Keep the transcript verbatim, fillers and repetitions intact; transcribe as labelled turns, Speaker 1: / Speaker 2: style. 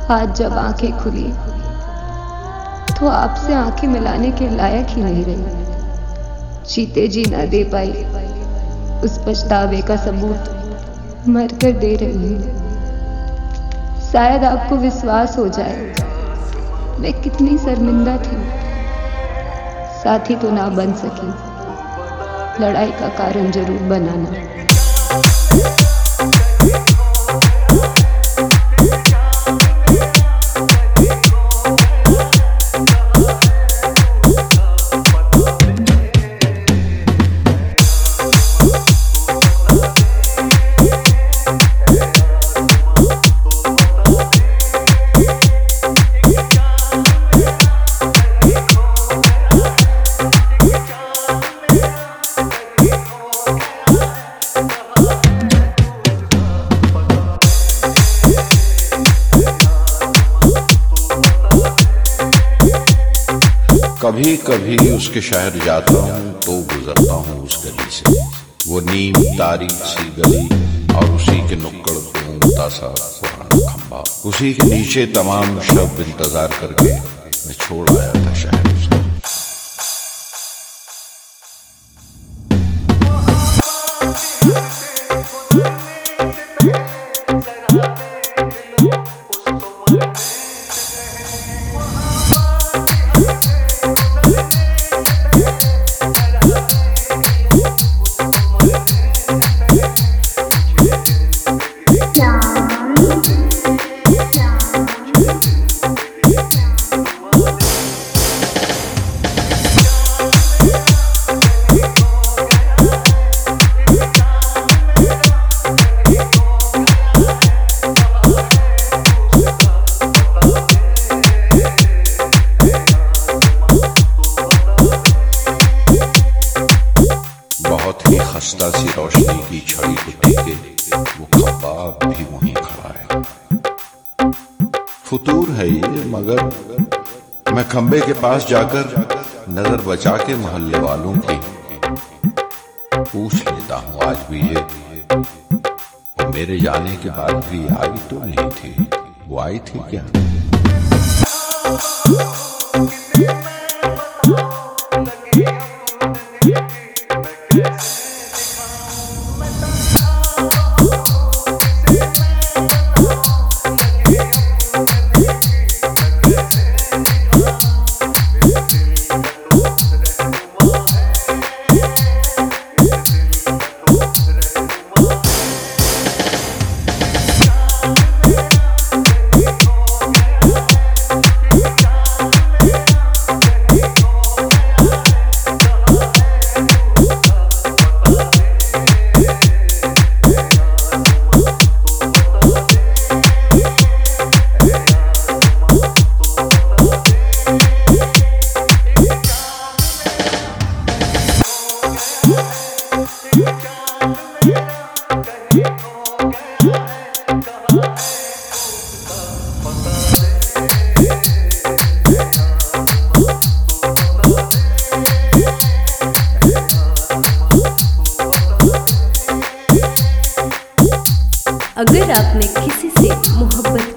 Speaker 1: आज जब आंखें खुली तो आपसे आंखें मिलाने के लायक ही नहीं रही। जीते जी ना दे पाई उस पछतावे का सबूत मर कर दे रही हूँ। शायद आपको विश्वास हो जाए मैं कितनी शर्मिंदा थी। साथी तो ना बन सकी, लड़ाई का कारण जरूर बनाना।
Speaker 2: कभी कभी उसके शहर जाता हूँ तो गुजरता हूँ उस गली से, वो नीम तारीख सी गली और उसी के नुक्कड़ पे ऊंचा सा पुराना खंबा, उसी के नीचे तमाम शब्द इंतजार करके मैं छोड़ आया था शहर उसका। बहुत ही खस्ता सी रोशनी की छड़ी को टेके वो खंबा भी वहीं खड़ा है। फुतूर है ये, मगर मैं खंबे के पास जाकर नजर बचा के मोहल्ले वालों की पूछ लेता हूँ आज भी ये वो मेरे जाने के बाद भी आई तो नहीं थी, वो आई थी क्या?
Speaker 3: अगर आपने किसी से मोहब्बत